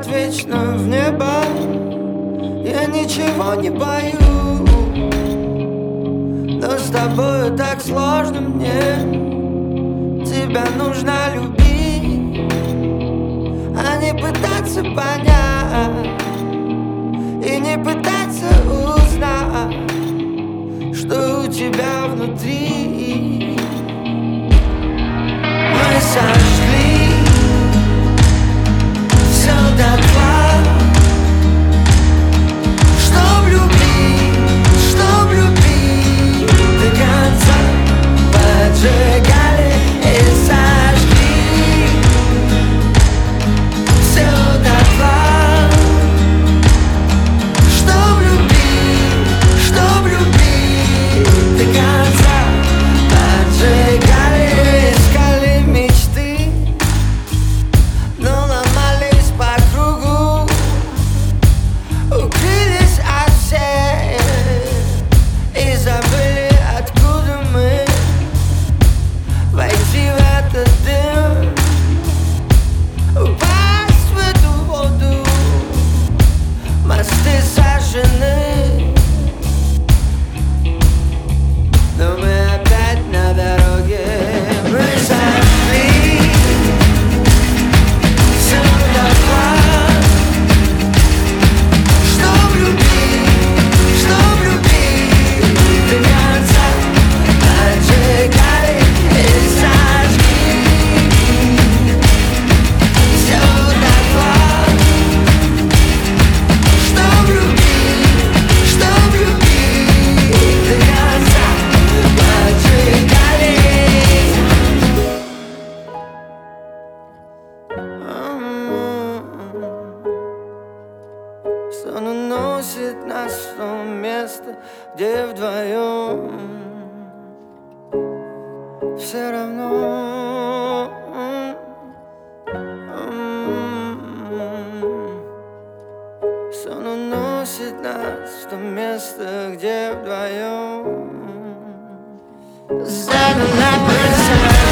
летят вечно в небо. Я ничего не боюсь, но с тобою так сложно мне. Тебя нужно любить, а не пытаться понять, и не пытаться узнать, что у тебя внутри. Мы сожгли все дотла, чтоб любить до конца. Поджигали и сожгли все дотла, чтоб любить до конца. Поджигали, искали мечты, но ломались по кругу, укрылись от всех и забыли, откуда мы. Войти в этот дым, упасть в эту воду. Мосты сожжены, но мы опять на дороге. Мы сожгли все дотла, чтоб любить до конца. Поджигали и сожгли все дотла, чтоб любить до конца. Поджигали. Сон уносит нас в то место, где вдвоем все равно. Сон уносит нас в то место, где вдвоем.